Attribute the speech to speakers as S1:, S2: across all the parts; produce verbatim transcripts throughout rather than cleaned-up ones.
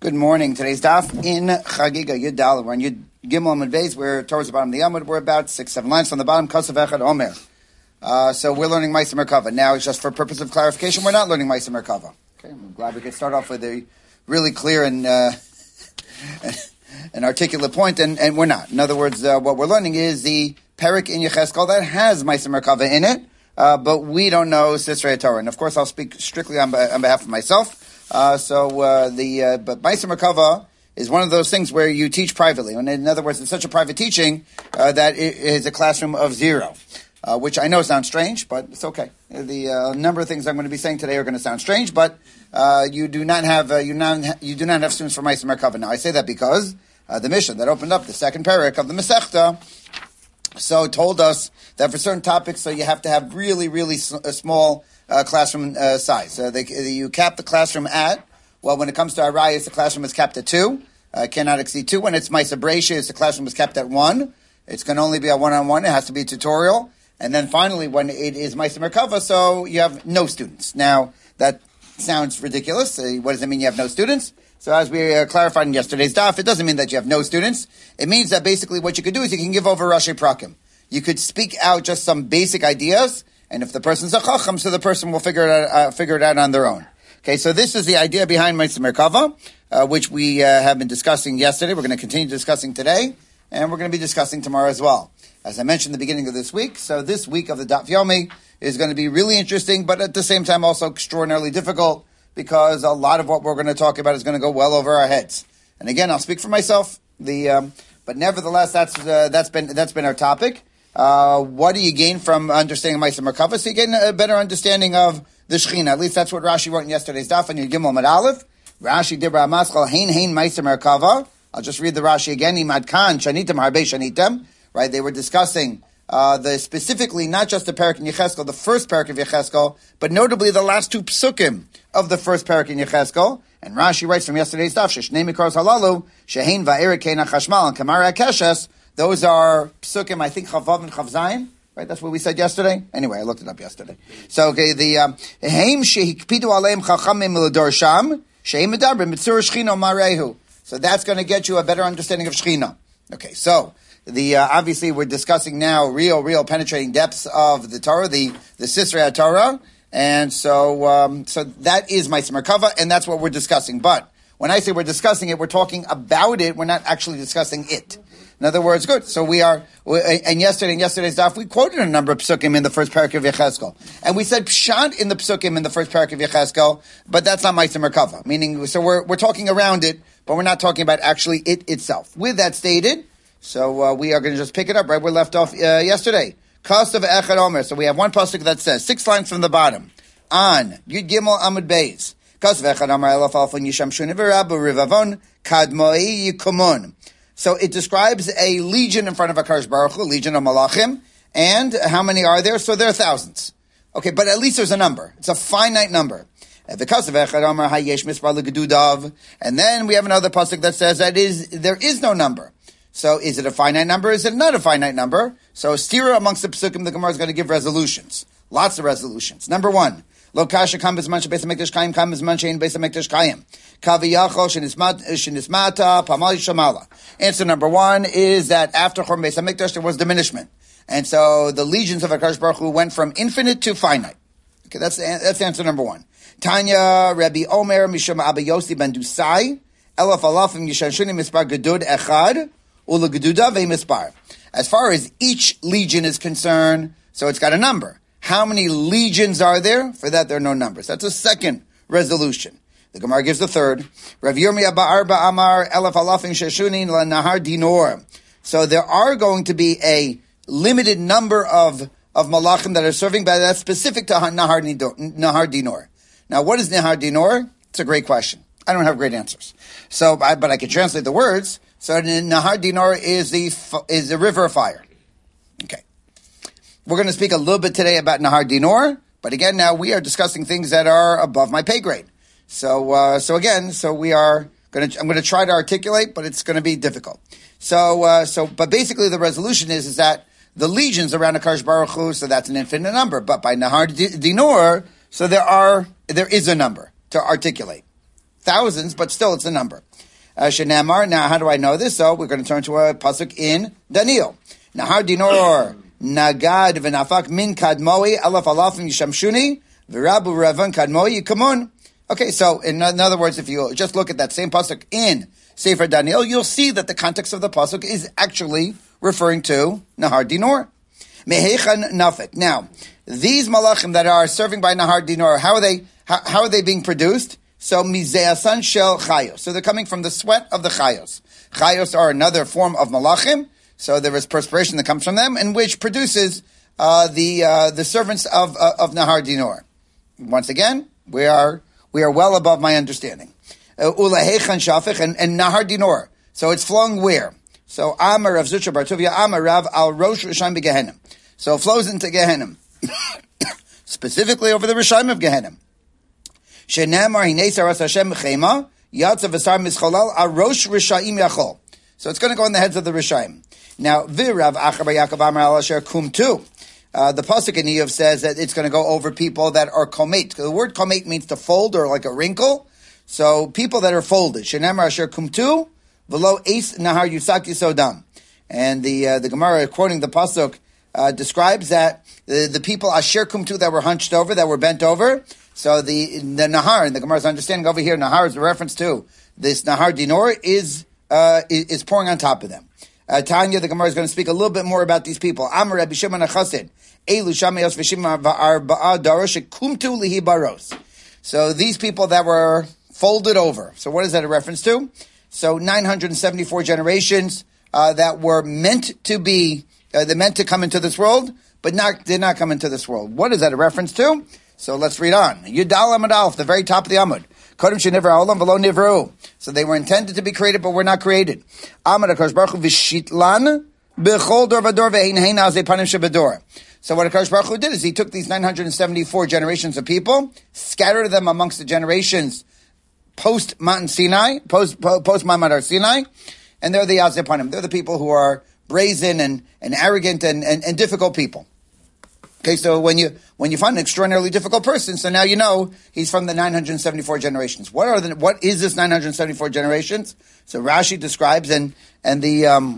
S1: Good morning. Today's daf in Chagiga Yud Daled. We're on Yud Gimel Amud Beis. We're towards the bottom of the Amud. We're about six, seven lines from the bottom. Kosav Echad Omer. Uh, so we're learning Ma'aser Merkava. Now, just for purpose of clarification, we're not learning Ma'aser Merkava. Okay, I'm glad we could start off with a really clear and uh, an articulate point, and, and we're not. In other words, uh, what we're learning is the Perik in Yecheskel that has Ma'aser Merkava in it, uh, but we don't know Sisrei Torah. And of course, I'll speak strictly on, on behalf of myself. Uh, so uh, the uh, but Ma'aser Merkava is one of those things where you teach privately. And in other words, it's such a private teaching uh, that it is a classroom of zero, uh, which I know sounds strange, but it's okay. The uh, number of things I'm going to be saying today are going to sound strange, but uh, you do not have uh, you not you do not have students for Ma'aser Merkava. Now I say that because uh, the mission that opened up the second parak of the Masechta so told us that for certain topics, so you have to have really really s- a small Uh, classroom uh, size. So they, you cap the classroom at, well, when it comes to Arayas, the classroom is capped at two, uh, cannot exceed two. When it's Ma'aser Bereishis, the classroom is capped at one. It can only be a one-on-one. It has to be a tutorial. And then finally, when it is Ma'aser Merkava, so you have no students. Now, that sounds ridiculous. Uh, what does it mean you have no students? So as we uh, clarified in yesterday's daf, it doesn't mean that you have no students. It means that basically what you could do is you can give over Rashi Prakim. You could speak out just some basic ideas, and if the person's a chacham, so the person will figure it out, uh, figure it out on their own. Okay, so this is the idea behind Ma'aser Merkava, uh, which we uh, have been discussing yesterday. We're going to continue discussing today, and we're going to be discussing tomorrow as well. As I mentioned at the beginning of this week, so this week of the Daf Yomi is going to be really interesting, but at the same time also extraordinarily difficult, because a lot of what we're going to talk about is going to go well over our heads. And again, I'll speak for myself. The um, but nevertheless, that's uh, that's been that's been our topic. Uh, what do you gain from understanding Ma'aser Merkava? So you gain a better understanding of the Shechina. At least that's what Rashi wrote in yesterday's daf in Yud Gimel Amud Aleph. Rashi dibra amaschal hein hein Ma'aser Merkava. I'll just read the Rashi again. Imad kan shanitem harbe shanitem. Right? They were discussing uh, the specifically not just the parak in Yecheskel, the first parak of Yecheskel, but notably the last two psukim of the first parak in Yecheskel. And Rashi writes from yesterday's daf, Sheshnei mikros halalu shehein va'erik kein hachashmal and kamara akeshes. Those are psukim, I think, Chavav and Chavzayin, right? That's what we said yesterday. Anyway, I looked it up yesterday. So, okay, the Heim shehikpidu aleim chachamim l'dor sham sheim medabrim mitzur shchina marehu. So that's going to get you a better understanding of Shechina. Okay, so the uh, obviously we're discussing now real, real penetrating depths of the Torah, the the Sisrei Torah, and so um, so that is Ma'aser Merkava, and that's what we're discussing. But when I say we're discussing it, we're talking about it. We're not actually discussing it. In other words, good. So we are, and yesterday, in yesterday's daf, we quoted a number of psukim in the first parak of Yecheskel. And we said pshat in the psukim in the first parak of Yecheskel, but that's not Ma'aser Merkava. Meaning, so we're, we're talking around it, but we're not talking about actually it itself. With that stated, so uh, we are going to just pick it up right where we left off uh, yesterday. Kosav Echad Omer. So we have one pasuk that says, six lines from the bottom, on Yud Gimel Amud Beis. Kosav Echad Omer Elaf Alfon Yisham Shuniv Rabu Rivavon Kadmoi Yikumun. So it describes a legion in front of HaKadosh Baruch Hu, legion of Malachim. And how many are there? So there are thousands. Okay, but at least there's a number. It's a finite number. And then we have another pasuk that says that is there is no number. So is it a finite number? Is it not a finite number? So stira amongst the pasukim, the Gemara is going to give resolutions. Lots of resolutions. Number one. Lo kasha kam bezman shebeis hamikdash kayim kam bezman shein beis hamikdash kayim. Kaviyachol shenismata pamal shamala. Answer number one is that after Churban Beis Hamikdash there was diminishment, and so the legions of HaKadosh Baruch Hu went from infinite to finite. Okay, that's that's answer number one. Tanya Rabbi Omer Mishum Abba Yossi ben Dusai Elaf Alafim Yishanshunim Mispar Gedud Echad Ula Geduda Ve'Mispar. As far as each legion is concerned, so it's got a number. How many legions are there? For that, there are no numbers. That's a second resolution. The Gemara gives the third. Rav Yirmiyah ba'arba amar elef alafin sheshunin la nahar dinor. So there are going to be a limited number of, of malachim that are serving, but that's specific to Nahar, Nahar Dinor. Now, what is Nahar Dinor? It's a great question. I don't have great answers. So, I, but I can translate the words. So Nahar Dinor is the, is the river of fire. Okay. We're going to speak a little bit today about Nahar Dinor, but again, now we are discussing things that are above my pay grade. So, uh, so again, so we are going to, I'm going to try to articulate, but it's going to be difficult. So, uh, so, but basically the resolution is, is that the legions around HaKadosh Baruch Hu, so that's an infinite number, but by Nahar Dinor, so there are, there is a number to articulate. thousands, but still it's a number. Uh, Shenamar, now how do I know this? So we're going to turn to a pasuk in Daniel. Nahar dinor nagad v'nafak min kadmoi alaf alafim yishamshuni v'rabu revan kadmoi yikamun. Okay, so in, in other words, if you just look at that same pasuk in Sefer Daniel, you'll see that the context of the pasuk is actually referring to Nahar dinor. Mehechan nafik. Now, these malachim that are serving by Nahar dinor, how are they? How, how are they being produced? So, mizeasan shel chayos. So they're coming from the sweat of the chayos. Chayos are another form of malachim. So there is perspiration that comes from them, and which produces uh, the uh, the servants of uh, of Nahar dinor. Once again, we are we are well above my understanding. Ulahechan shafich and, and Nahar dinor. So it's flowing where? So Amar of Zutra Bartuvia Amar Rav al Rosh Rishayim beGehenim. So it flows into Gehenim, specifically over the Rishayim of Gehenim. Shenamar hinei saras Hashem chema yatzav v'sar mischolal arosh Rishayim yachol. So it's going to go in the heads of the Rishayim. Now Virav Achabar Yaakov Amar al Asher Kum tu. Uh, the pasuk in Eov says that it's going to go over people that are komet. The word komet means to fold or like a wrinkle. So people that are folded. Shenamar Asher Kum tu v'lo eis nahar yusak yisodam. And the uh, the Gemara quoting the pasuk uh, describes that the, the people Asher Kum tu that were hunched over, that were bent over. So the the Nahar, and the Gemara's understanding over here, Nahar is a reference to this Nahar dinor is uh, is, is pouring on top of them. Uh, Tanya, the Gemara is going to speak a little bit more about these people. Amar Rabbi Shimon HaChassid, Elu Shamayos V'Shimon V'Arba'a Darosh Kumtu Lihi Baros. So these people that were folded over. So what is that a reference to? So nine hundred seventy-four generations uh, that were meant to be, uh, they meant to come into this world, but not did not come into this world. What is that a reference to? So let's read on. Yudal Amud Aleph, the very top of the Amud. Kodem shenever ha'olam v'lo nivru. So they were intended to be created, but were not created. Amud HaKadosh Baruch Hu v'shitlan b'chol dor v'dor v'hein hein azei panim shebedor. So what HaKadosh Baruch Hu did is he took these nine hundred seventy-four generations of people, scattered them amongst the generations post Mount Sinai, post post Ma'amad Sinai, and they're the azei panim. They're the people who are brazen and, and arrogant and, and, and difficult people. Okay, so when you when you find an extraordinarily difficult person, so now you know he's from the nine hundred seventy-four generations. What are the what is this nine hundred seventy-four generations? So Rashi describes and and the um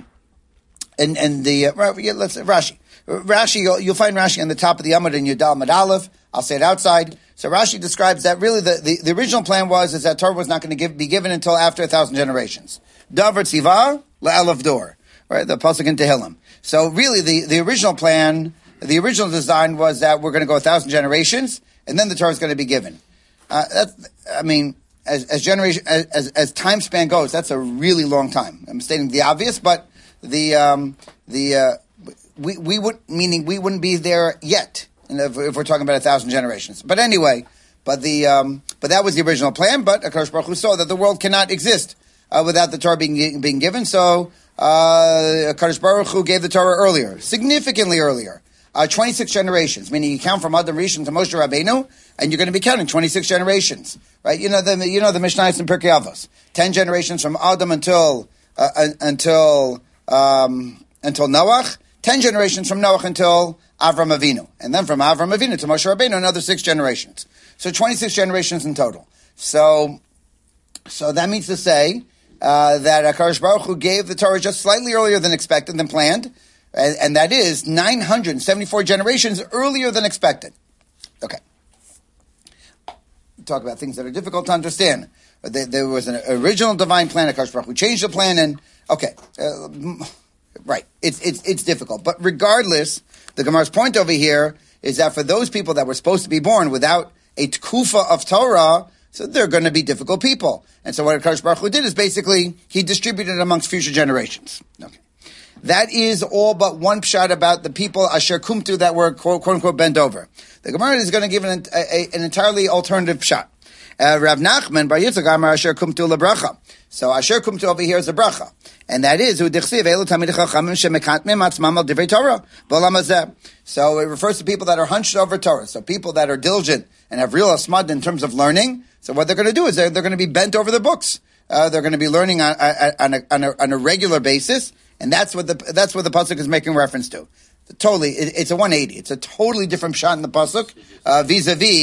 S1: and and the uh, yeah, let's Rashi Rashi you'll, you'll find Rashi on the top of the Amud in Yudal Amud Aleph. I'll say it outside. So Rashi describes that really the, the, the original plan was is that Torah was not going to give, be given until after a thousand generations. Davar Tziva le'elav dor, right? The pasuk in Tehillim. So really the the original plan. The original design was that we're going to go a thousand generations, and then the Torah is going to be given. Uh, that's, I mean, as as generation as, as as time span goes, that's a really long time. I'm stating the obvious, but the um, the uh, we we would meaning we wouldn't be there yet if, if we're talking about a thousand generations. But anyway, but the um, but that was the original plan. But HaKadosh Baruch Hu saw that the world cannot exist uh, without the Torah being being given. So uh, HaKadosh Baruch Hu gave the Torah earlier, significantly earlier. Uh, twenty-six generations, meaning you count from Adam Rishon to Moshe Rabbeinu, and you're going to be counting twenty-six generations, right? You know the you know the Mishnayos and Pirkei Avos, ten generations from Adam until uh, until um, until Noach, ten generations from Noach until Avram Avinu, and then from Avram Avinu to Moshe Rabbeinu, another six generations. So twenty-six generations in total. So, so that means to say uh, that HaKadosh Baruch Hu gave the Torah just slightly earlier than expected, than planned. And, and that is nine hundred seventy-four generations earlier than expected. Okay. Talk about things that are difficult to understand. There, there was an original divine plan. HaKadosh Baruch Hu changed the plan, and okay, uh, right. It's it's it's difficult, but regardless, the Gemara's point over here is that for those people that were supposed to be born without a tkufa of Torah, so they're going to be difficult people. And so what HaKadosh Baruch Hu did is basically he distributed it amongst future generations. Okay. That is all but one pshat about the people asher kumtu that were quote, quote unquote bent over. The Gemara is going to give an, a, an entirely alternative pshat. Uh, Rav Nachman bar Yitzchak Amar asher kumtu lebracha. So asher kumtu over here is a bracha, and that is who dichsiv elu tamid chachamim shemekatmim atzmam al divrei Torah b'olam hazeh. So it refers to people that are hunched over Torah. So people that are diligent and have real asmad in terms of learning. So what they're going to do is they're, they're going to be bent over the books. Uh, they're going to be learning on, on, a, on, a, on a regular basis. And that's what the that's what the pasuk is making reference to. Totally, it, it's a one eighty. It's a totally different shot in the pasuk uh, vis-a-vis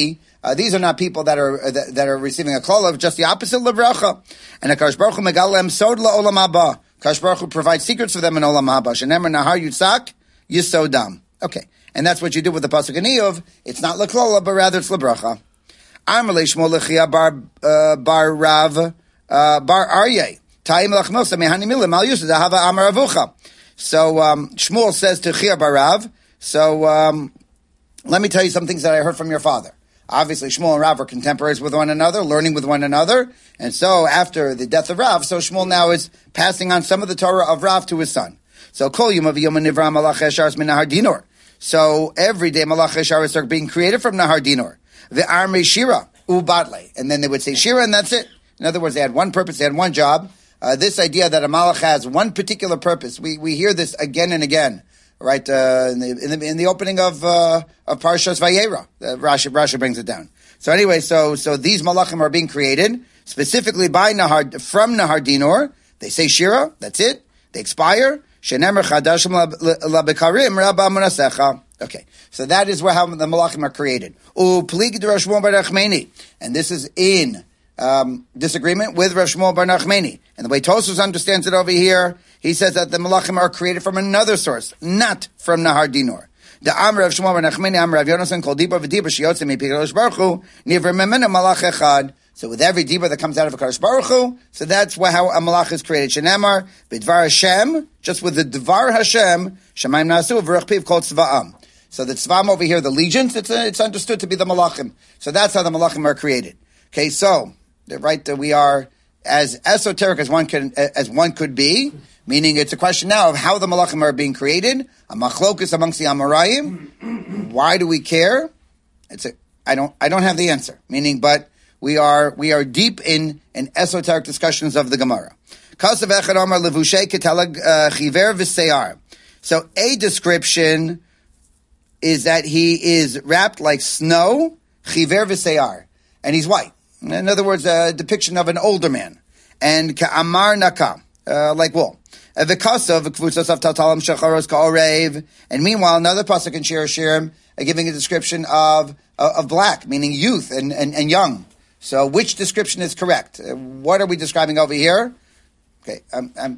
S1: Uh, these are not people that are uh, that, that are receiving a klal of just the opposite lebracha. And Hakadosh Baruch Hu megalem sod la'olam haba. Hakadosh Baruch Hu provides secrets for them in olam haba. Shenemer nahar yitzak yisodam. Okay, and that's what you do with the pasuk in Iyov. It's not leklala, but rather it's lebracha. Amar leishmol lechia bar uh, bar rav uh, bar aryeh ta'im lachmosa mehani milim al yusud hava amar avucha. So um, Shmuel says to Chia bar Rav. So um, let me tell you some things that I heard from your father. Obviously, Shmuel and Rav are contemporaries with one another, learning with one another. And so after the death of Rav, so Shmuel now is passing on some of the Torah of Rav to his son. So Kol Yom Aviyom Nivra Malach Esharis Min Nahar Dinor. So every day Malach Esharis are being created from Nahar Dinor. The Armei Shira Ubatle. And then they would say Shira, and that's it. In other words, they had one purpose, they had one job. Uh, this idea that a Malach has one particular purpose, we we hear this again and again. Right, uh, in, the, in, the, in the opening of uh, of Parshas Vayera, uh, Rashi, Rashi brings it down. So anyway, so so these malachim are being created specifically by Nahar from Nahar Dinor. They say Shira, that's it. They expire. Shenemer chadashim labekarim rabba munasecha. Okay, so that is where how the malachim are created. Uplig Rav Shmuel bar Nachmani, and this is in um, disagreement with Rav Shmuel bar Nachmani. And the way Tosfos understands it over here, he says that the malachim are created from another source, not from Nahar Dinor. The Amr of Shmuel bar Nachmani, Amr of Yonasan, called Dibra v'Dibra sheyotze mi Pikadosh Baruch Hu, nivra memena malach echad. So with every Dibra that comes out of a Kadosh Baruch Hu, so that's how a malach is created. Shenemar b'dvar Hashem, just with the Dvar Hashem, Shemaim nasu v'ruch piv kol tzva'am. So the tzva'am over here, the legions, it's uh, it's understood to be the malachim. So that's how the malachim are created. Okay, so right, uh, we are as esoteric as one can as one could be. Meaning, it's a question now of how the malachim are being created. A machlokus amongst the Amoraim. Why do we care? It's a I don't I don't have the answer. Meaning, but we are we are deep in in esoteric discussions of the Gemara. Kasav echad amar levushay ketalag chiver v'seyar. So a description is that he is wrapped like snow, chiver v'seyar, and he's white. In other words, a depiction of an older man, and ka'amar naka, uh, like wool. And meanwhile, another pasuk in Shir Shirim uh, giving a description of uh, of black, meaning youth and, and, and young. So, which description is correct? Uh, what are we describing over here? Okay, um, um,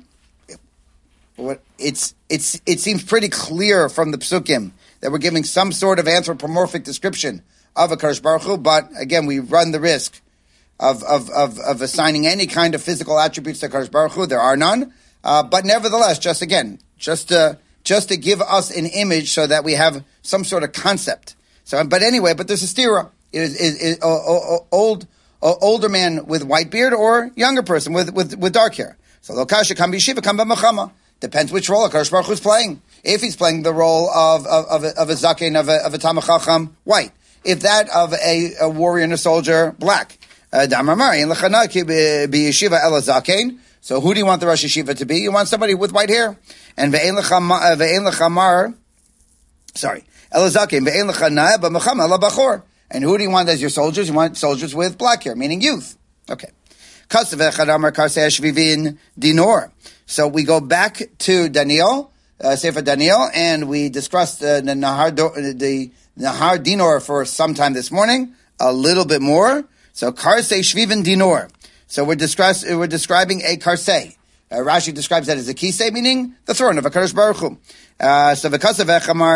S1: what it's it's it seems pretty clear from the psukim that we're giving some sort of anthropomorphic description of a Kadosh Baruch Hu, but again, we run the risk of of of, of assigning any kind of physical attributes to Kadosh Baruch Hu. There are none. Uh, but nevertheless, just again, just to, just to give us an image so that we have some sort of concept. So, but anyway, but there's a stira. Is is, is uh, uh, old uh, older man with white beard or younger person with with, with dark hair. So lokasha kan be shiva kan be machama. Depends which role Hakadosh Baruch Hu is playing. If he's playing the role of of of a, of a zaken of a of a Talmid Chacham, white. If that of a, a warrior and a soldier, black. Damar in lechanaki be yeshiva ela zaken. So who do you want the Rosh Yeshiva to be? You want somebody with white hair. And ve'en lechamar, sorry, elazakim, ve'en lechanaya b'macham ela bachor. And who do you want as your soldiers? You want soldiers with black hair, meaning youth. Okay. Kasav echad amar karsei shvivin dinor. So we go back to Daniel, uh, Sefer Daniel, and we discussed uh, the Nahar the Nahar Dinor for some time this morning, a little bit more. So karsei shvivin dinor. So we're, discuss, we're describing a karsei. Uh, Rashi describes that as a kisei, meaning the throne of a Kadosh Baruch Hu. Uh, so v'kasav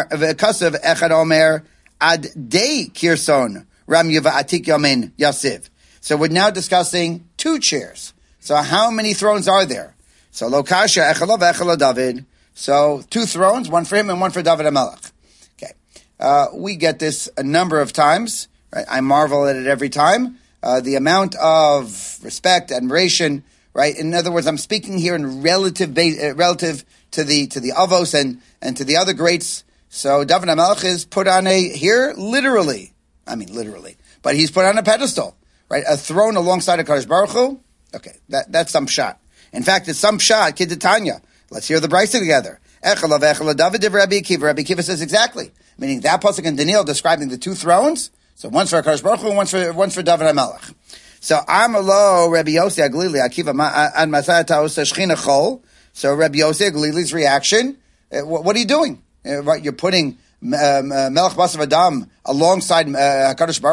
S1: echad omer ad dei kirson ram yuva atik yamin yasiv. So we're now discussing two chairs. So how many thrones are there? So lokasha echalo v'echalo David. So two thrones, one for him and one for David HaMelech. Okay. Uh, we get this a number of times. Right? I marvel at it every time. Uh, the amount of respect, admiration, right? In other words, I'm speaking here in relative base, uh, relative to the to the Avos and, and to the other greats. So David HaMelech is put on a, here, literally, I mean literally, but he's put on a pedestal, right? A throne alongside of Kadosh Baruch Hu. Okay, that, that's some shot. In fact, it's some shot, Kid Tanya. Let's hear the brisa together. Echalav echalav David div Rabbi Akiva. Rabbi Akiva says exactly, meaning that pasuk in Daniel describing the two thrones. So one's for Hakadosh Baruch Hu, one's for one's for David HaMelech. So Amalo Rabbi Yossi Aglili Akiva an Masayat Taosa Shechina Chol. So Rabbi Yossi Aglili's reaction: uh, what, what are you doing? Uh, right, you're putting um, uh, Melech Basav Adam alongside uh, Hakadosh Baruch Hu.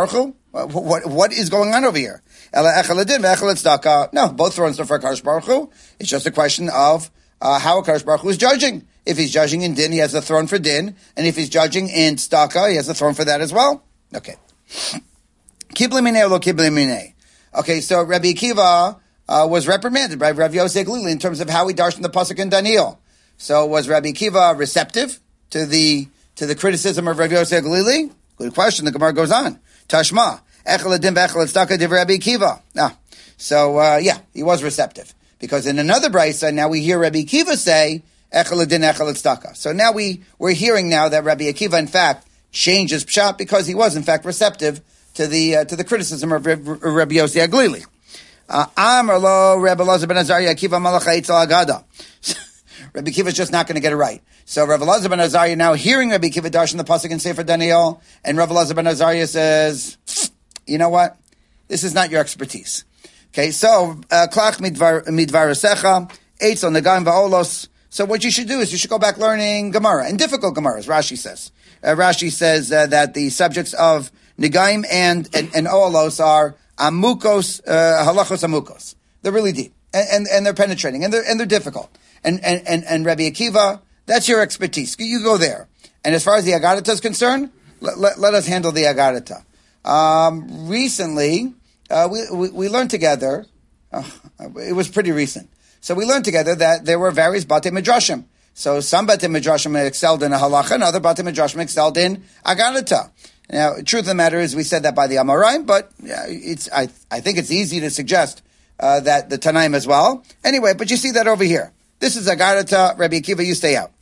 S1: What, what, what is going on over here? No, both thrones are for HaKadosh Baruch Hu. It's just a question of uh, how HaKadosh Baruch Hu is judging. If he's judging in din, he has a throne for din, and if he's judging in tzedakah, he has a throne for that as well. Okay. Kibli minei or lo kibli minei. Okay, so Rabbi Akiva uh, was reprimanded by Rav Yosef Glili in terms of how he darshan the pasuk in Daniel. So was Rabbi Akiva receptive to the to the criticism of Rav Yosef Glili? Good question. The Gemara goes on. Tashma echel adin ve'echel tzedakah div Rabbi Akiva. Ah, so uh, yeah, he was receptive because in another brisa now we hear Rabbi Akiva say echel adin echel tzedakah. So now we we're hearing now that Rabbi Akiva in fact changes pshat because he was in fact receptive to the uh, to the criticism of Rabbi Yossi Aglili. Amar lo Rabbi Elazar ben Azariah Akiva Malacha Eitzal Agada. Rabbi Akiva is just not going to get it right. So Rabbi Elazar ben Azariah now hearing Rabbi Akiva darshan the pasuk in Sefer Daniel, and Rabbi Elazar ben Azariah says, "You know what? This is not your expertise." Okay, so klach midvar midvarasecha Eitzal Nagaim va'olos. So what you should do is you should go back learning Gemara and difficult Gemaras. Rashi says. Uh, Rashi says uh, that the subjects of Negaim and, and, and Olos are amukos, uh, halachos amukos. They're really deep. And, and, and they're penetrating. And they're, and they're difficult. And, and, and, and Rabbi Akiva, that's your expertise. You go there. And as far as the Agadata is concerned, let, let, let us handle the Agadata. Um, recently, uh, we, we, we learned together, uh, it was pretty recent. So we learned together that there were various Batei Midrashim. So some Batei Midrashim excelled in a halacha, and other Batei Midrashim excelled in Agadata. Now, the truth of the matter is, we said that by the Amoraim, but uh, it's I I think it's easy to suggest uh, that the Tanaim as well. Anyway, but you see that over here. This is Agadata, Rabbi Akiva, you stay out.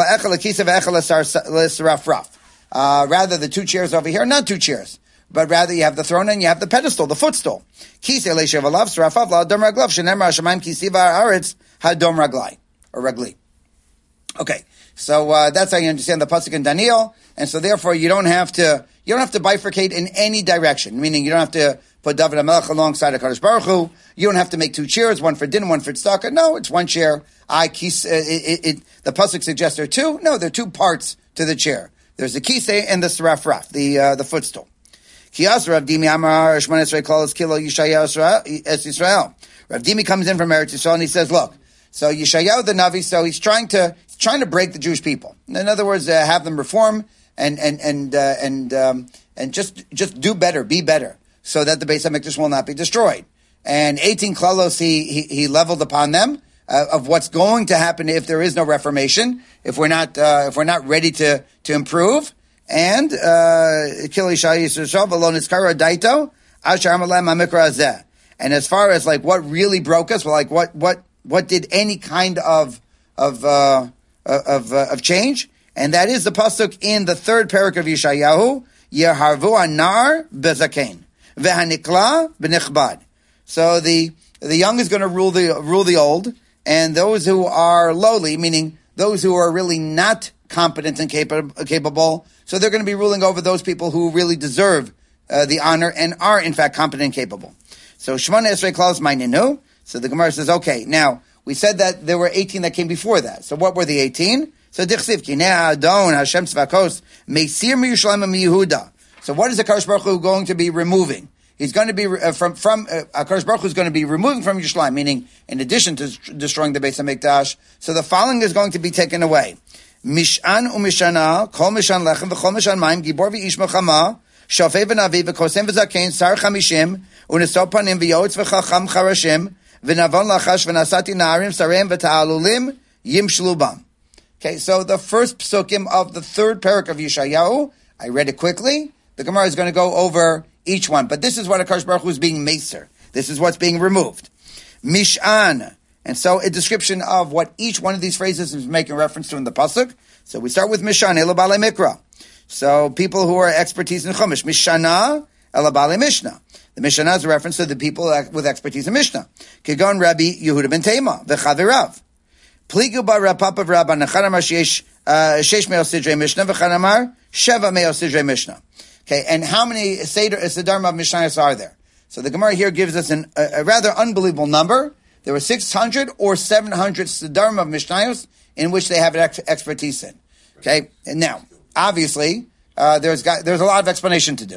S1: Uh, rather, the two chairs over here, not two chairs, but rather you have the throne and you have the pedestal, the footstool. Or ragli. Okay, so uh, that's how you understand the pasuk in Daniel, and so therefore you don't have to you don't have to bifurcate in any direction. Meaning you don't have to put David HaMelech alongside HaKadosh Baruch Hu. You don't have to make two chairs, one for din, one for tzedakah. No, it's one chair. I kis. Uh, it, it, it, the pasuk suggests there are two. No, there are two parts to the chair. There's the kisei and the sarafraf, the uh, the footstool. Kiyas Rav Dimi Amar Shmon Esrei Kol Kilo Yishaya Es Yisrael. Rav Dimi comes in from Eretz Yisrael and he says, "Look, so Yeshayahu the Navi, so he's trying to." Trying to break the Jewish people. In other words, uh, have them reform and and and uh, and um, and just just do better, be better, so that the Beis Hamikdash will not be destroyed. And eighteen klalos he he, he leveled upon them uh, of what's going to happen if there is no reformation, if we're not uh, if we're not ready to to improve. And uh, and as far as like what really broke us, well, like what what what did any kind of of uh, of uh, of change, and that is the pasuk in the third parak of Yeshayahu, Yeharvu anar bezaken vehanikla benichbad. So the the young is going to rule the rule the old, and those who are lowly, meaning those who are really not competent and capable, capable so they're going to be ruling over those people who really deserve uh, the honor and are in fact competent and capable. So Shemona Esrei Klaus Ma'ininu. So the Gemara says, okay, now. We said that there were eighteen that came before that. So what were the eighteen? So Dichsiv Kineh Adon Hashem Tzvakos Meisir MiYerushalayim MiYehuda. So what is the HaKadosh Baruch Hu going to be removing? He's going to be uh, from from uh, HaKadosh Baruch Hu is going to be removing from Yerushalayim, meaning in addition to destroying the Beis Hamikdash. So the following is going to be taken away: Mishan u'Mishana, Kol Mishan Lechem v'Kol Mishan Mayim, Gibor v'Ish Melchama, Shofei v'Navi v'Kosem v'Zakein, Sar Chamishim, u'Nesor Panim v'Yoetz v'Chacham Charashim. Okay, so the first psukim of the third parak of Yeshayahu, I read it quickly. The Gemara is going to go over each one, but this is what HaKadosh Baruch Hu is being meser. This is what's being removed. Mish'an. And so a description of what each one of these phrases is making reference to in the pasuk. So we start with Mish'an, Ela Balei Mikra. So people who are expertise in Chumash. Mishana, Ela Balei Mishnah. The Mishnah is a reference to the people with expertise in Mishnah. Kigon Rabbi Yehuda ben Tema, v'chavirav. Pligu ba Rav Papa v'Rabban, echad amar sheyesh shesh me'al sidrei Mishnah, v'chad amar sheva me'al sidrei Mishnah. Okay, and how many Seder, Sederim of Mishnayos are there? So the Gemara here gives us an, a, a rather unbelievable number. There were six hundred or seven hundred Sederim of Mishnayos in which they have ex- expertise in. Okay, and now, obviously, uh, there's got, there's a lot of explanation to do.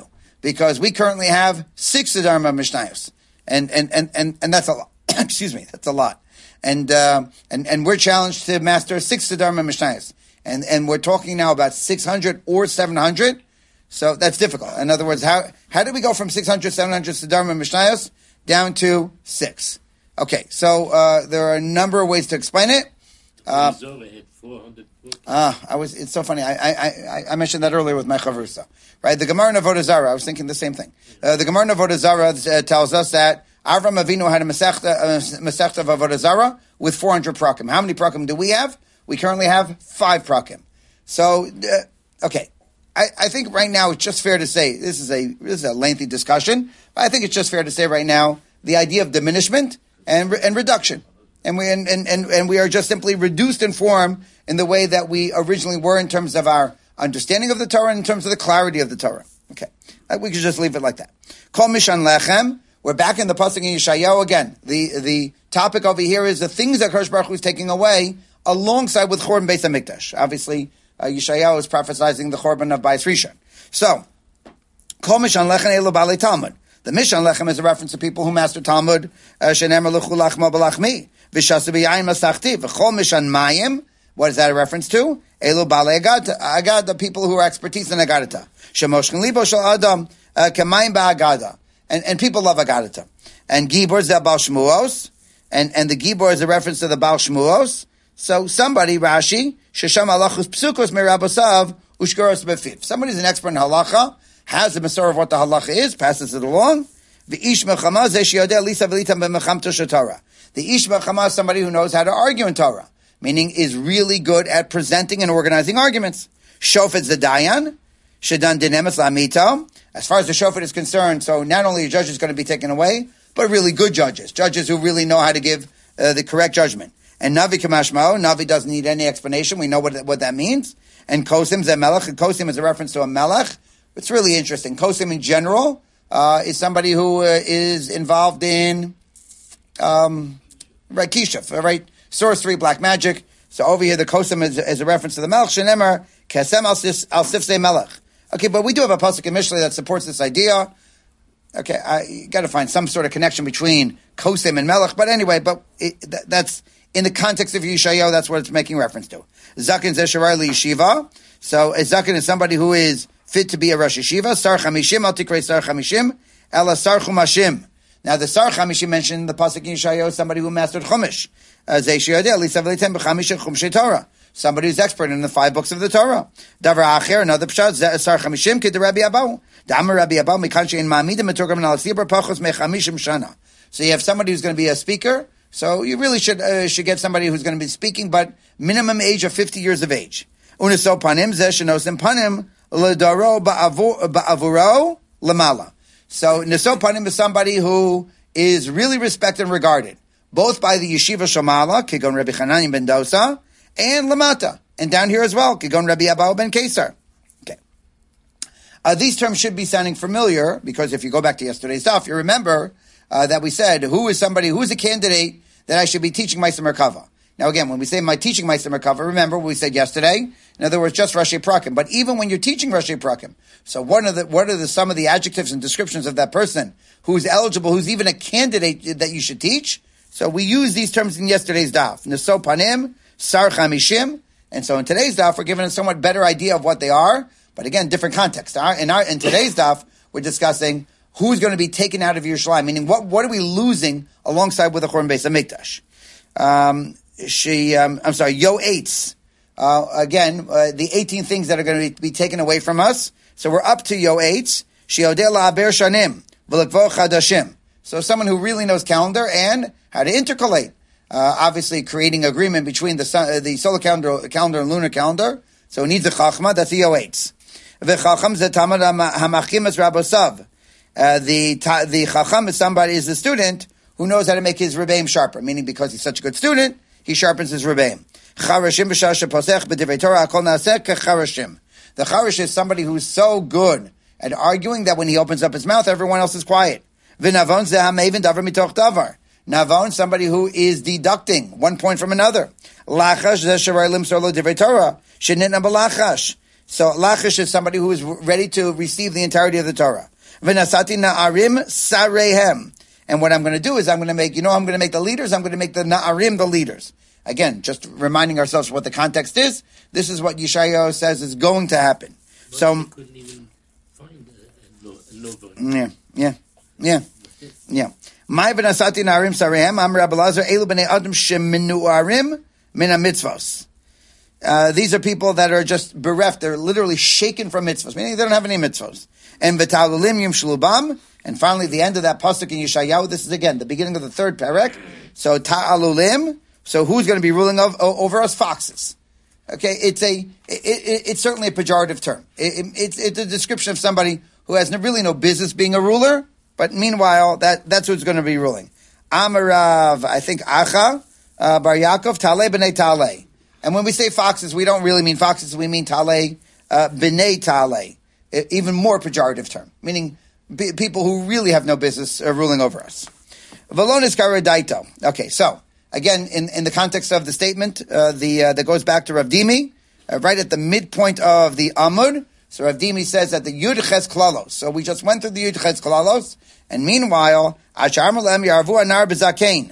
S1: because we currently have six Siddharma Mishnayos. And, and, and, and, and that's a lot. Excuse me, that's a lot. And, uh, and, and we're challenged to master six Siddharma Mishnayos. And, and we're talking now about six hundred or seven hundred. So that's difficult. In other words, how, how did we go from six hundred, seven hundred Siddharma Mishnayos down to six? Okay, so, uh, there are a number of ways to explain it. Uh, Ah, I was. It's so funny. I, I I I mentioned that earlier with my chavrusa, right? The Gemara in Avodah Zarah. I was thinking the same thing. Uh, the Gemara in Avodah Zarah uh, tells us that Avram Avinu had a masechta uh, masechta of Avodah Zarah with four hundred prakim. How many prakim do we have? We currently have five prakim. So, uh, okay, I, I think right now it's just fair to say this is a this is a lengthy discussion, but I think it's just fair to say right now the idea of diminishment and and reduction. And we and, and, and we are just simply reduced in form in the way that we originally were in terms of our understanding of the Torah and in terms of the clarity of the Torah. Okay. We could just leave it like that. Kol Mishan Lechem. We're back in the Pasuk in Yeshayahu again. The the topic over here is the things that Kadosh Baruch Hu is taking away alongside with Chorban Beis HaMikdash. Obviously, uh, Yeshayahu is prophesizing the Chorban of Bais Rishon. So, Kol Mishan Lechem Elu Balei Talmud. The Mishan Lechem is a reference to people who master Talmud. Shenemar L'chu Lachmo B'Lachmi. What is that a reference to? Elu Balei Agada, the people who are expertise in Agadata. Shemoshkin Libo Shel Adam Kamayim Ba'Agada. And and people love Agadata. And Gibor is the Baal Shmuos, and and the Gibor is a reference to the Baal Shmuos. So somebody, Rashi, Shesham Halachus Psukos Merabosav Ushkoros Befiv. Somebody's an expert in halacha, has the Masorah of what the halacha is, passes it along. V'ish Mechama Zeshiyodeh Lisa V'litam B'Mecham Tosha. The Ish B'Chama is somebody who knows how to argue in Torah, meaning is really good at presenting and organizing arguments. Shofet Zadayan, Shedan Dinemis Lamito. As far as the Shofet is concerned, so not only a judge is going to be taken away, but really good judges, judges who really know how to give uh, the correct judgment. And Navi Kamashmao, Navi doesn't need any explanation. We know what what that means. And Kosim Zemelech, and Kosim is a reference to a Melech. It's really interesting. Kosim in general uh, is somebody who uh, is involved in um, right kishuf, right sorcery, black magic. So over here, the Kosim is, is a reference to the Melech. Shenemar Kesem al Sifsei Melech. Okay, but we do have a pasuk in Mishlei that supports this idea. Okay, I got to find some sort of connection between Kosim and Melech. But anyway, but it, that, that's in the context of Yeshayahu. That's what it's making reference to. Zakin Zesharai Yeshiva. So a Zakin is somebody who is fit to be a Rosh Yeshiva. Sar Chamishim al Tikrei Sar Chamishim Ela Sar Chumashim. Now the Sar Chamishim mentioned in the pasuk in Yeshayahu is somebody who mastered Chumash. Zeshiyodeh Lisa V'litem B'Chamish Chumshei Torah. Somebody who's expert in the five books of the Torah. Davar Acher, another pshat, Sar Chamishim, Kid Rabbi Abau. Da'amar Rabbi Abau, Mikan Shein Ma'amidim, Metorgam Al Sibur, Pachos Mechamishim Shana. So you have somebody who's going to be a speaker, so you really should uh, should get somebody who's going to be speaking, but minimum age of fifty years of age. Uniso Panim, Zeh Shenosim Panim, L'daro Ba'avuro, Lamala. So Niso Panim is somebody who is really respected and regarded, both by the Yeshiva Shamala, Kigon Rabbi Chanani ben Dosa, and Lamata, and down here as well, Kigon Rabbi Abau ben Kesar. Okay. Uh, these terms should be sounding familiar, because if you go back to yesterday's stuff, you remember uh, that we said, who is somebody, who is a candidate that I should be teaching Ma'aser Merkava? Now again, when we say my teaching Ma'aser Merkava, remember what we said yesterday? In other words, just Rashi Prakim. But even when you're teaching Rashi Prakim, so what are the, what are the, some of the adjectives and descriptions of that person who's eligible, who's even a candidate that you should teach? So we use these terms in yesterday's daf. Neso Panim, Sar Chamishim, and so in today's daf, we're given a somewhat better idea of what they are, but again, different context. In, our, in today's daf, we're discussing who's going to be taken out of Yerushalayim, meaning what, what are we losing alongside with the Chorban Beis HaMikdash? Um, she, um, I'm sorry, Yo Eitz. Uh, again, uh, the eighteen things that are going to be, be taken away from us. So we're up to Yo Eitz. Sheodeh la'aber shanim, v'lekvo chadashim. So someone who really knows calendar and how to intercalate. Uh, obviously, creating agreement between the sun, uh, the solar calendar, calendar and lunar calendar. So it needs a chachma. That's the yoetz. V'chacham ze tamad hamachim es rabosav. The the chacham is somebody is the student who knows how to make his rebbeim sharper. Meaning, because he's such a good student, he sharpens his rebbeim. Charashim b'shasha posech b'divrei Torah akol naaseh kecharashim. The charash is somebody who's so good at arguing that when he opens up his mouth, everyone else is quiet. V'navon ze hamevin davar mitoch davar. Navon, somebody who is deducting one point from another. Lachash, zesharay limsor lo divrei Torah. Shenitna b'lachash. So lachash is somebody who is ready to receive the entirety of the Torah. V'nasati na'arim sarehem. And what I'm going to do is I'm going to make, you know, I'm going to make the leaders, I'm going to make the na'arim the leaders. Again, just reminding ourselves what the context is. This is what Yeshayahu says is going to happen.
S2: But
S1: so,
S2: they couldn't even find a, a, lo- a
S1: yeah, yeah, yeah, yeah. My v'nasati na'arim sarehem, Amar Rabbi Elazar, elu b'nei adam sheminuarim min ha-mitzvos. Uh, these are people that are just bereft. They're literally shaken from mitzvahs, meaning they don't have any mitzvahs. And v'talulim yim shlubam. And finally, the end of that pasuk in Yeshayahu. This is again the beginning of the third perek. So ta'alulim. So who's going to be ruling of, over us? Foxes. Okay, it's a it, it, it's certainly a pejorative term. It, it, it's it's a description of somebody who has no, really no business being a ruler. But meanwhile, that that's who's going to be ruling. Amarav, I think Acha uh, Bar Yaakov Taleh b'nei Taleh. And when we say foxes, we don't really mean foxes. We mean Taleh uh, b'nei Taleh. Even more pejorative term, meaning b- people who really have no business uh, ruling over us. Valonis karadaito. Okay, so again, in, in the context of the statement, uh, the uh, that goes back to Rav Dimi, uh, right at the midpoint of the Amud. So Rav Dimi says that the Yud Ches Klalos. So we just went through the Yud Ches Klalos, and meanwhile, Ashar Malem Yarvu Anar B'Zakein.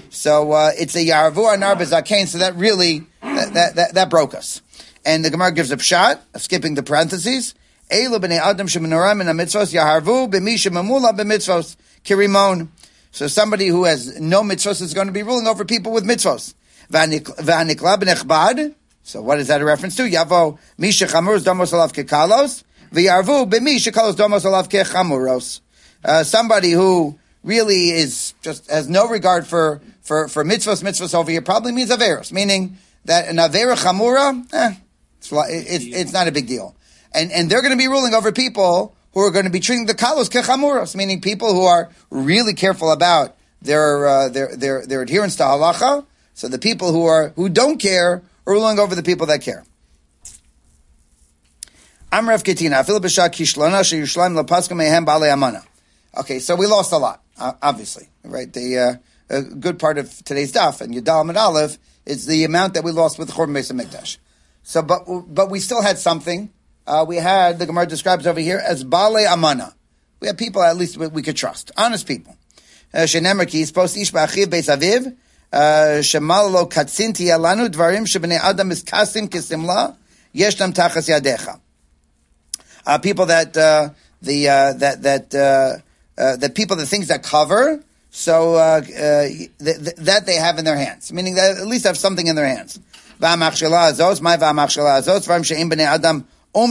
S1: So uh, it's a Yarvu Anar B'Zakein. So that really that, that that that broke us. And the Gemara gives a pshat, skipping the parentheses. Eilu b'nei adam shemenoram in a mitzvos yaharvu b'mi shemamula b'mitzvos kirimon. So somebody who has no mitzvos is going to be ruling over people with mitzvos. V'anikla b'nechbad. So what is that a reference to? Yavo mi shechamurus domos alav kekalos v'yarvu b'mi shekalos domos alav kechamuros. Uh, somebody who really is just has no regard for for for mitzvos. Mitzvos over here probably means averos, meaning that an avera chamura, eh, it's, it's it's not a big deal. And and they're going to be ruling over people who are going to be treating the kalos kechamuros, meaning people who are really careful about their uh, their their their adherence to halacha. So the people who are who don't care are ruling over the people that care. Amrav Ketina, Afil b'shak kishlona sheyushlam lepaska mehem b'alei amana. Okay, so we lost a lot, uh, obviously, right? The uh, a good part of today's daf and Yudal and Aleph is the amount that we lost with Churban Beis Hamikdash. So, but but we still had something. Uh, we had, the Gemara describes over here as Baalei Amana. We have people at least we, we could trust. Honest people. Shenemer ki yispos ish ba'achiv beis aviv, shemal lo katzinti alanu dvarim shebnei adam miskasim kisimla, yeshnam tachas yadecha. Uh, people that, uh, the, uh, that, that, uh, uh, the people, the things that cover, so, uh, uh, th- th- that they have in their hands. Meaning that at least have something in their hands. V'amach shela azos, my v'amach shela azos, v'am she'im b'nei adam,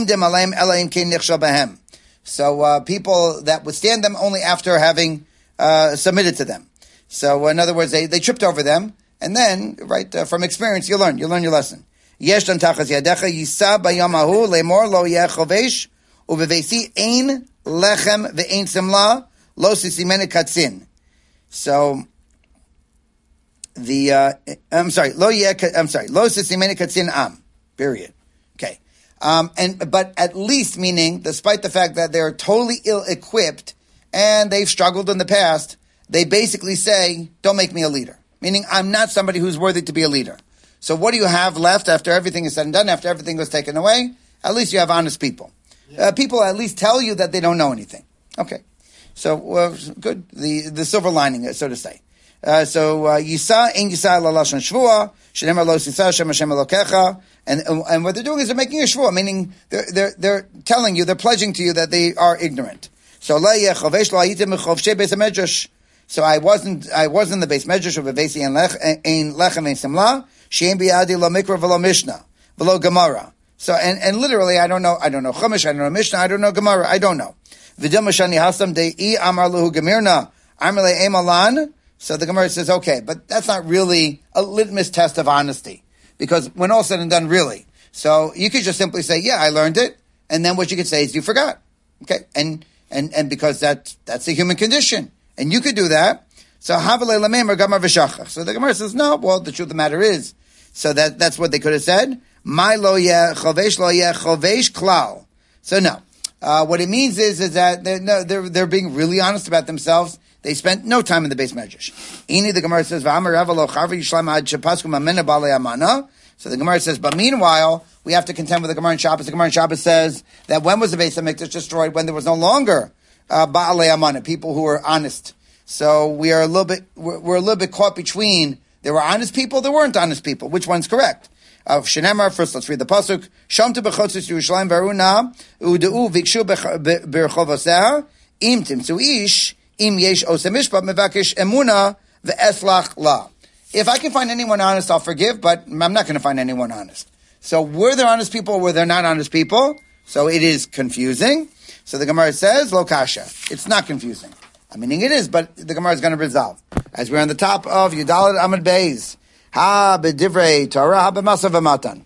S1: so uh, people that withstand them only after having uh, submitted to them. So in other words, they, they tripped over them, and then, right, uh, from experience, you learn. You learn your lesson. Yesh dan tachas yadecha yisa bayamahu lemor lo yeh chovesh uvevesi ein lechem ve'ein simla lo sisimene katzin. So the uh, I'm sorry, lo yeh I'm sorry, lo sisimene katzin am. Period. Okay. Um, and but at least, meaning, despite the fact that they're totally ill-equipped and they've struggled in the past, they basically say, don't make me a leader. Meaning, I'm not somebody who's worthy to be a leader. So what do you have left after everything is said and done, after everything was taken away? At least you have honest people. Yeah. Uh, people at least tell you that they don't know anything. Okay. So, uh, good. The the silver lining, so to say. Uh, so, Yisa, Ein Yisa Lalashon Shvua, Shenemar Lo Sisa, Shem Hashem Elokecha. And, and what they're doing is they're making a shvua, meaning they're, they're, they're telling you, they're pledging to you that they are ignorant. So, so I wasn't, I wasn't in the base medrash of Bevesi ein lechem ein simla, she'en bi'adi lo mikra v'lo mishnah, v'lo gemara. So, and, and literally, I don't know, I don't know Chumash, I don't know Mishnah, I don't know Gemara, I don't know. V'dim mashani hasam de'i amar luhu gemirna, amar le'em alan. So the Gemara says, okay, but that's not really a litmus test of honesty. Because when all said and done, really. So you could just simply say, yeah, I learned it. And then what you could say is you forgot. Okay? And and and because that, that's a human condition. And you could do that. So Havalei Lamemer Gamar V'Shachach. So the Gemara says, no, well, the truth of the matter is, so that that's what they could have said. My lo yeh chovesh lo yeh chovesh klal. So no. Uh, what it means is, is that they're, no, they're, they're being really honest about themselves. They spent no time in the base medrash. Ini, the Gemara says, so the Gemara says, but meanwhile, we have to contend with the Gemara in Shabbos. The Gemara in Shabbos says that when was the base of Mikdash destroyed? When there was no longer uh, ba'alei amana, people who are honest. So we are a little bit, we're, we're a little bit caught between there were honest people, there weren't honest people. Which one's correct? Of Shenemar, first let's read the pasuk. Shamtu b'chotzos Yerushalayim varuna u'deu vikshu b'rechovoseh im timtzu ish im yesh oseh mishpat mevakesh emuna ve'eslach la. If I can find anyone honest, I'll forgive, but I'm not going to find anyone honest. So were there honest people or were there not honest people? So it is confusing. So the Gemara says, lo kasha. It's not confusing. I mean, it is, but the Gemara is going to resolve. As we're on the top of Yudalet Amud Beis. Ha b'divrei Torah, ha b'masa v'matan.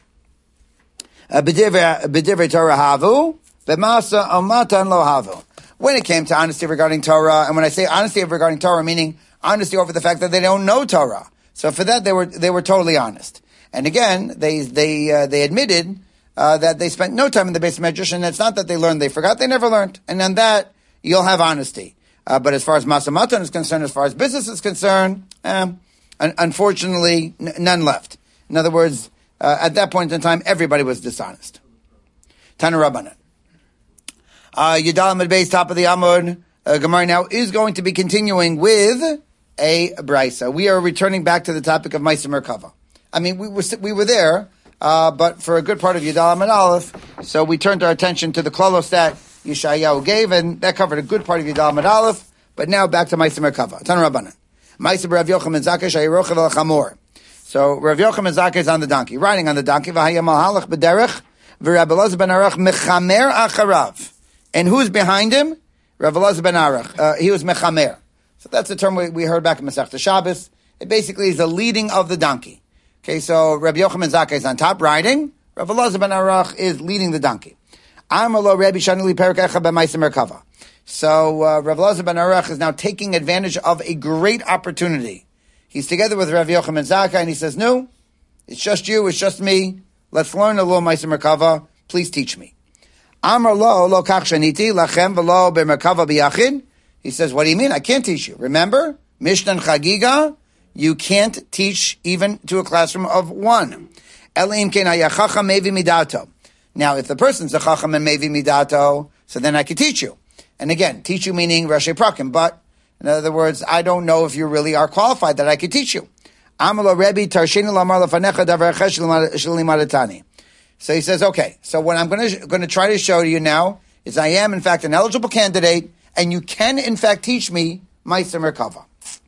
S1: B'divrei Torah havu, b'masa v'matan lo havu. When it came to honesty regarding Torah, and when I say honesty regarding Torah, meaning honesty over the fact that they don't know Torah. So for that, they were they were totally honest. And again, they they uh, they admitted uh, that they spent no time in the base medrash, and it's not that they learned; they forgot. They never learned. And on that, you'll have honesty. Uh, but as far as Masa Matan is concerned, as far as business is concerned, um, un- unfortunately, n- none left. In other words, uh, at that point in time, everybody was dishonest. Tana Rabbanan. Uh, Yudal Amud Beis, top of the Amud. Uh, Gemara now is going to be continuing with a brisa. We are returning back to the topic of Ma'aser Merkava. I mean, we were we were there, uh, but for a good part of Yudal Amud Aleph, so we turned our attention to the klalos that Yeshayahu gave, and that covered a good part of Yudal Amud Aleph. But now back to Ma'aser Merkava. Tana Rabbanan. Ma'aser Rav Yochanan ben Zakkai shayirochav el chamor. So Rav Yochanan ben Zakkai is on the donkey, riding on the donkey. V'hayam al halach b'derech v'Rab Elazar ben Arach mechamer acharav. And who's behind him? Rav Elazar ben Arach. Uh, he was mechamer. So that's a term we, we heard back in Masechta Shabbos. It basically is the leading of the donkey. Okay, so Rabbi Yochanan ben Zakkai is on top riding. Rav Elazar ben Arach is leading the donkey. Amar Rabbi Shanili Perik Echa b'Ma'aser Merkava. So uh, Rav Elazar ben Arach is now taking advantage of a great opportunity. He's together with Rabbi Yochanan ben Zakkai, and he says, "No, it's just you, it's just me. Let's learn a little Ma'aser Merkava. Please teach me." Amar lo lo kach shaniti lachem v'lo b'merkava b'yachid. He says, "What do you mean? I can't teach you. Remember, Mishnah Chagiga, you can't teach even to a classroom of one. Elim ken hayachacham mevi midato. Now, if the person's a chacham and mevi midato, so then I can teach you. And again, teach you meaning Rashi Prakim. But in other words, I don't know if you really are qualified that I could teach you. Amalo Rebbe tarshini lamar lefanecha davar chesh shelimadatani." So he says, okay, so what I'm going to going to try to show you now is I am, in fact, an eligible candidate, and you can, in fact, teach me Ma'aser Merkava.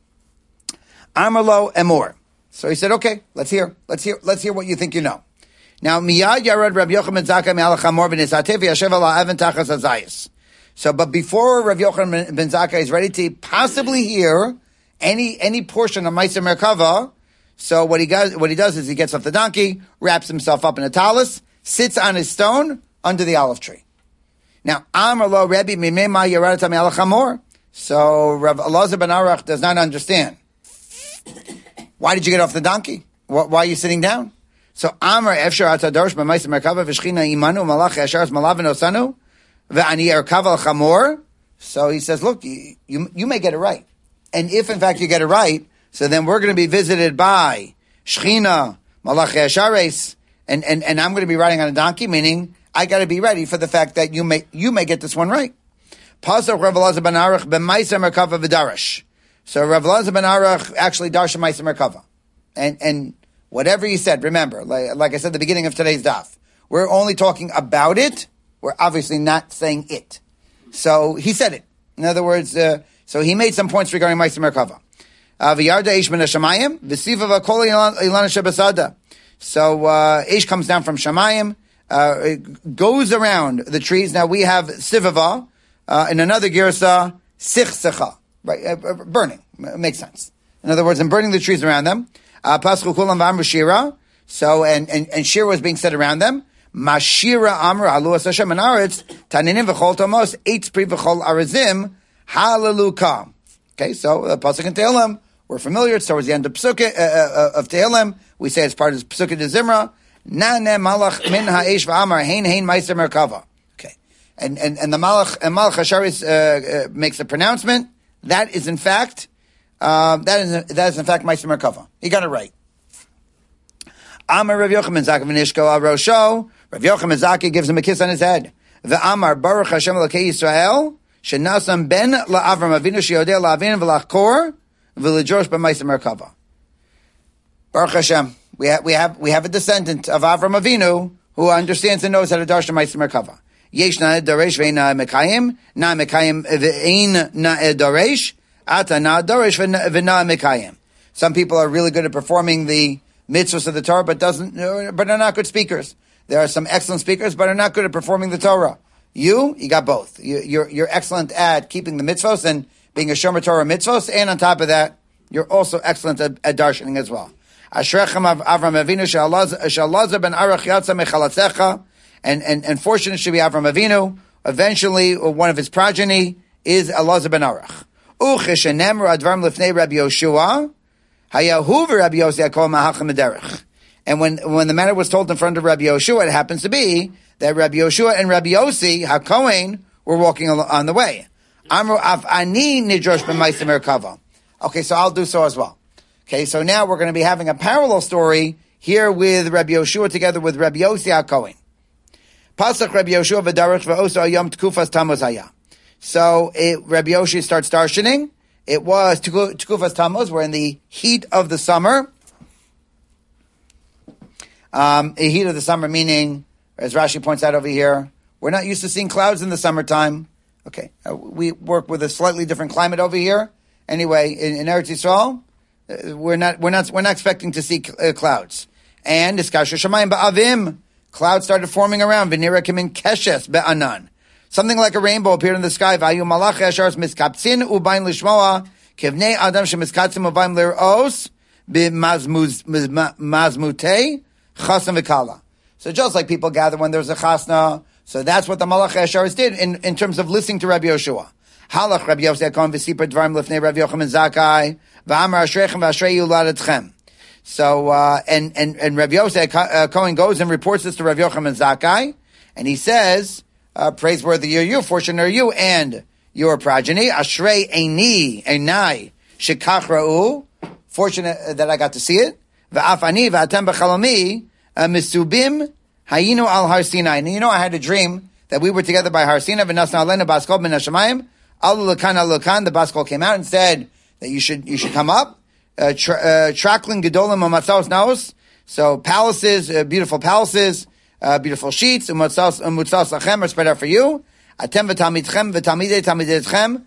S1: Amarlo Emor. So he said, okay, let's hear, let's hear, let's hear what you think you know. Now, Miyad Yarad Rabbi Yochanan ben Zakkai me'al chamor v'nisatev v'yashev ala even tachas hazayis. So, but before Rabbi Yochanan ben Zakkai is ready to possibly hear any any portion of Ma'aser Merkava, so what he does, what he does is he gets off the donkey, wraps himself up in a talus, sits on his stone under the olive tree. Now, Amar lo Rebbe mimema yaradatam al chamor. So Rav Elazar ben Arach does not understand. Why did you get off the donkey? Why are you sitting down? So Amar efshar atadorsh b'Ma'aser Merkava v'shchina imanu malach yasharas malav v'nosanu v'ani erkav al chamor. So he says, look, you, you you may get it right, and if in fact you get it right, so then we're going to be visited by Shechina, Malach Yashares, and, and, and I'm going to be riding on a donkey, meaning I got to be ready for the fact that you may you may get this one right. Pasuk Rav Elazar ben Arach b'Ma'aser Merkava v'darash. So Rav Elazar ben Arach actually darsha Ma'aser Merkava. And and whatever he said, remember, like, like I said at the beginning of today's daf, we're only talking about it, we're obviously not saying it. So he said it. In other words, uh, so he made some points regarding Ma'aser Merkava. V'yarda ish min hashamayim, v'sivav kol ilana shebasada. So uh, ish comes down from Shamayim, uh, it goes around the trees. Now we have sivava, uh, in another girsa, sichsecha, right? Uh, burning. It makes sense. In other words, in burning the trees around them. Paschu kulam v'amru shira. So, and, and, and shira was being said around them. Mashira amru haluas Hashem and aretz, taninim v'chol tomos, eitz pri v'chol arazim, hallelujah. Okay, so the pasuk in Tehillim, we're familiar. It's towards the end of Pesukah, uh, uh, of Tehillim. We say it's part of Pesukah de Zimra. Na ne malach min ha'esh v'amar hein hein Ma'aser Merkava. Okay, and and and the malach and malach Hasharis uh, uh, makes a pronouncement. That is in fact uh, that is that is in fact Ma'aser Merkava. He got it right. Amar Rav Yochanan ben Zakkai v'nishko al rosho. Rav Yochanan ben Zakkai gives him a kiss on his head. The Amar Baruch Hashem Elokei Yisrael Shenasam ben la'Avram Avinu sheyodeh la'avin v'lachkor v'lejosh b'maisim Merkava. Baruch Hashem, we have we have we have a descendant of Avram Avinu who understands and knows how to darshan maisim Merkava. Yesh na daresh ve'na mekayim, na mekayim ve'ein na daresh, ata na daresh ve'na mekayim. Some people are really good at performing the mitzvahs of the Torah, but doesn't, but are not good speakers. There are some excellent speakers, but are not good at performing the Torah. You, you got both. You, you're you're excellent at keeping the mitzvahs and being a shomer Torah mitzvahs, and on top of that, you're also excellent at, at darshaning as well. Ashrechem of Avram Avinu she'Elazar ben Arach yatsa mechalatzecha, and and and fortunate should be Avram Avinu. Eventually, one of his progeny is Elazar ben Arach. Ucheshenemru advarim lifnei Rabbi Yoshua, hayahu v'Rabbi Yossi hakol mahachamederech. And when when the matter was told in front of Rabbi Yoshua, it happens to be that Rabbi Yoshua and Rabbi Yossi HaKohen were walking on the way. Amru af ani nidrosh b'maisim Merkava. Okay, so I'll do so as well. Okay, so now we're going to be having a parallel story here with Rabbi Yoshua together with Rabbi Yossi HaKohen. Pasach Rabbi Yoshua v'darech v'oso ayom tkufas Tammuz haya. So it, Rabbi Yoshua starts darshaning. It was tkufas Tammuz. We're in the heat of the summer. Um, the heat of the summer, meaning, as Rashi points out over here, we're not used to seeing clouds in the summertime. Okay, uh, we work with a slightly different climate over here. Anyway, in, in Eretz Yisrael, uh, we're not we're not we're not expecting to see uh, clouds. And iskasher shamayim ba'avim, clouds started forming around. V'nira kimin keshes be'anan, something like a rainbow appeared in the sky. V'ayu malach yashars miskaptzin ubayin lishmoa kivnei adam shemiskatzim ubayin lir'os b'mazmutei. Chasna v'kala. So just like people gather when there's a chasna, so that's what the Malach Yasharis did in, in terms of listening to Rabbi Yoshua. Halach Rabbi Yossi HaKohen v'sipar dvarim lifnei Rabbi Yochanan Zakkai v'amar ashreichem v'ashrei yuladetchem. So uh, and and and Rabbi Yossi HaKohen goes and reports this to Rabbi Yochanan Zakkai, and he says, uh, "Praiseworthy are you, fortunate are you, and your progeny. Ashrei eini einai shekachra'u. Fortunate that I got to see it. V'af ani v'atem b'chalami misubim hayinu al Har Sinai." And you know, I had a dream that we were together by Har Sinai. V'nasna alenu baskol ben hashamayim alu lekan alu lekan. The baskol came out and said that you should you should come up. Traklin gedolim u'matzaos naos. So palaces, uh, beautiful palaces, uh, beautiful sheets. U'matzaos u'matzaos lachem are spread out for you. Atem v'tamidchem v'tamidei tamidetchem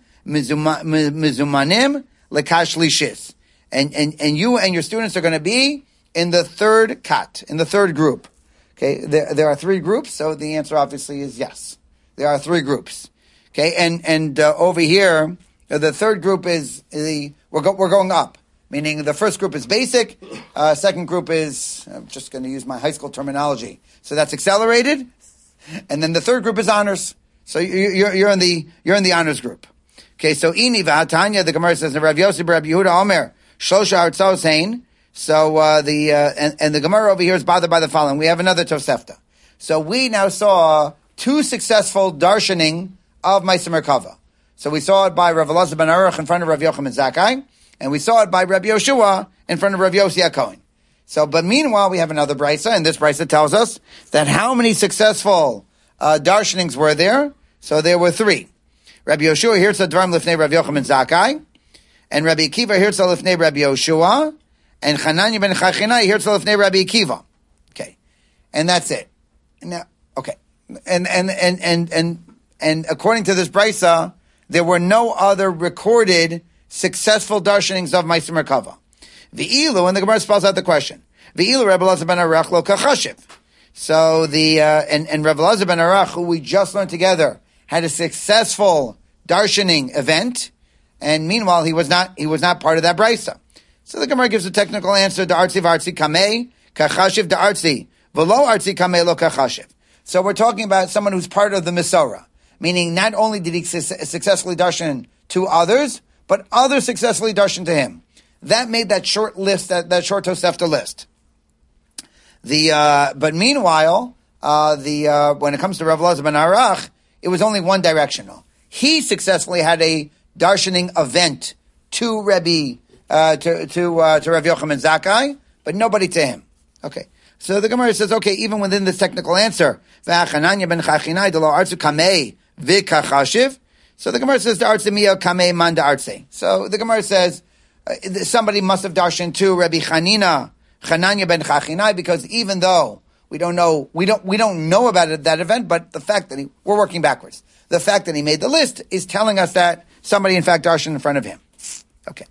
S1: mizumanim lekash lishis. And, and, and you and your students are going to be in the third kat, in the third group. Okay, there, there are three groups, so the answer obviously is yes. There are three groups. Okay, and, and, uh, over here, uh, the third group is the, we're, go, we're going up. Meaning the first group is basic, uh, second group is, I'm just going to use my high school terminology. So that's accelerated. And then the third group is honors. So you, you're, you're in the, you're in the honors group. Okay, so Ini v'hatanya, the Gemara says, Rav Yossi, Rav Yehuda Omer, Shosha Artzos Hain. So uh, the uh, and, and the Gemara over here is bothered by the following. We have another Tosefta. So we now saw two successful darshaning of Meiser Merkava. So we saw it by Rav Elazar ben Arach in front of Rav Yochanan Zakkai, and we saw it by Rabbi Yoshua in front of Rabbi Yossi HaKohen. So, but meanwhile, we have another brisa, and this brisa tells us that how many successful uh, darshanings were there? So there were three. Rabbi Yoshua hears the dvarim lifnei Rav Yochanan Zakkai, and Rabbi Akiva hears the lifnei Rabbi Yoshua, and Chananya ben Chachinai hears the lifnei Rabbi Akiva. Okay, and that's it. Now, okay, and and and and and and according to this brisa, there were no other recorded successful darshanings of Meiser Merkava. V'ilu, and the Gemara spells out the question. V'ilu Rebbe Elazar ben Arach lo kachashiv. So the uh, and and Rebbe Elazar ben Arach, who we just learned together, had a successful darshaning event, and meanwhile he was not he was not part of that brisa. So the Gemara gives a technical answer: the artzi v'artzi kamei kachashiv the artzi v'lo artzi kamei lo kachashiv. So we're talking about someone who's part of the Mesorah, meaning not only did he su- successfully darshan to others, but others successfully darshan to him. That made that short list, that, that short Tosefta list. The uh, but meanwhile, uh, the uh, when it comes to Rav Elazar ben Arach, it was only one directional. He successfully had a darshaning event to Rebbe, uh, to to uh, to Rav Yochanan Zakkai, but nobody to him. Okay, so the Gemara says, okay, even within this technical answer, V'achananya ben Chachinai delo artzu kamei v'kachashiv. So the Gemara says, "Da'artze miya kamei man da'artze." So the Gemara says, uh, somebody must have darshan too, Rabbi Chanina, Chananya ben Chachinai, because even though we don't know, we don't, we don't know about it, that event, but the fact that he, we're working backwards. The fact that he made the list is telling us that somebody, in fact, darshan in front of him. Okay.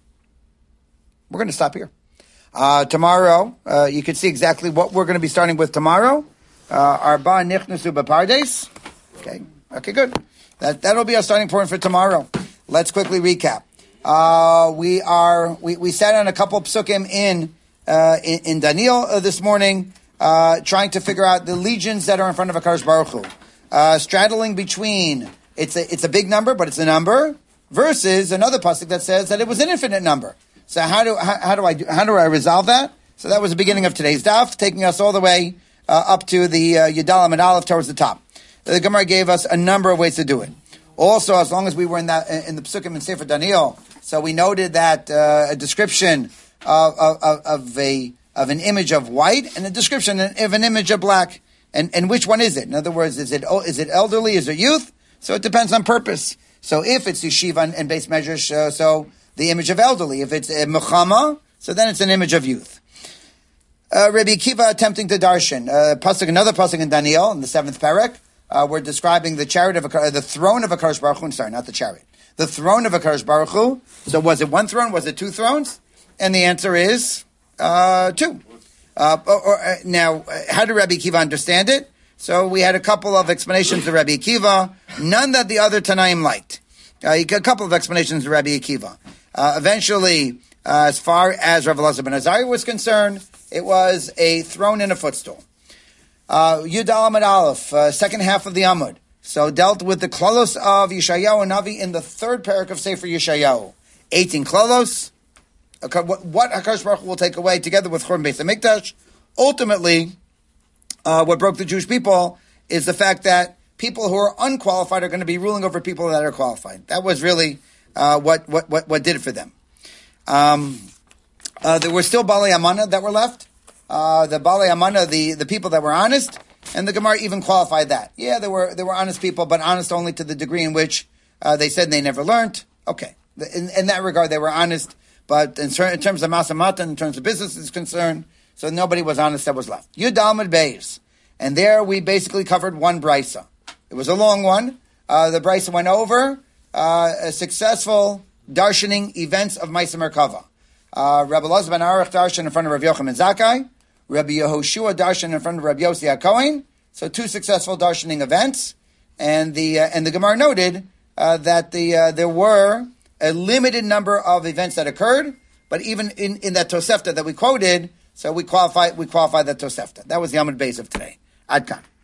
S1: We're going to stop here. Uh, tomorrow, uh, you can see exactly what we're going to be starting with tomorrow. Uh, Arba nichnasu b'pardes. Okay. Okay, good. That, that'll be our starting point for tomorrow. Let's quickly recap. Uh, we are, we, we sat on a couple psukim in, uh, in, in Daniel uh, this morning, uh, trying to figure out the legions that are in front of HaKadosh Baruch Hu. Uh, straddling between, it's a, it's a big number, but it's a number, versus another pasuk that says that it was an infinite number. So how do, how, how do I do, how do I resolve that? So that was the beginning of today's daf, taking us all the way, uh, up to the, uh, Yadalam and Aleph towards the top. The Gemara gave us a number of ways to do it. Also, as long as we were in that in the Psukim in Sefer Daniel, so we noted that uh, a description of, of, of a of an image of white and a description of an image of black, and and which one is it? In other words, is it is it elderly? Is it youth? So it depends on purpose. So if it's yeshiva and, and base measures, uh, so the image of elderly. If it's a mechama, so then it's an image of youth. Uh, Rabbi Akiva attempting to darshan uh, pasuk another pasuk in Daniel in the seventh parak. Uh, we're describing the chariot of a, the throne of HaKadosh Baruch Hu. Sorry, not the chariot. The throne of HaKadosh Baruch Hu. So was it one throne? Was it two thrones? And the answer is uh, two. Uh, or, or, uh, now, how did Rabbi Akiva understand it? So we had a couple of explanations of Rabbi Akiva, none that the other Tanaim liked. Uh, a couple of explanations of Rabbi Akiva. Uh, eventually, uh, as far as Rav Elazar ben Azariah was concerned, it was a throne and a footstool. Uh, Yud Alamad Aleph, uh, second half of the Amud. So dealt with the klolos of Yeshayahu and Navi in the third parak of Sefer Yeshayahu. eighteen klolos. Okay, what, what HaKadosh Baruch Hu will take away together with Churban Beis HaMikdash. Ultimately, uh, what broke the Jewish people is the fact that people who are unqualified are going to be ruling over people that are qualified. That was really uh, what, what, what, what did it for them. Um, uh, there were still Balei Amana that were left. Uh, the Balei Amana, the, the people that were honest, and the Gemara even qualified that. Yeah, there were there were honest people, but honest only to the degree in which uh, they said they never learned. Okay, in, in that regard, they were honest, but in, in terms of Masamata, in terms of business is concerned, so nobody was honest that was left. Yud Almud Beis, and there we basically covered one brisa. It was a long one. Uh, the brisa went over uh, a successful darshaning events of Ma'aser Merkava. Uh, Rabbi Elazar ben Aruch darshan in front of Rabbi Yochanan Zakkai. Rabbi Yehoshua darshan in front of Rabbi Yossi HaKohen. So two successful darshaning events, and the uh, and the Gemara noted uh, that the uh, there were a limited number of events that occurred, but even in, in that Tosefta that we quoted, so we qualify we qualify that Tosefta. That was the Amud Beis of today. Ad Kan.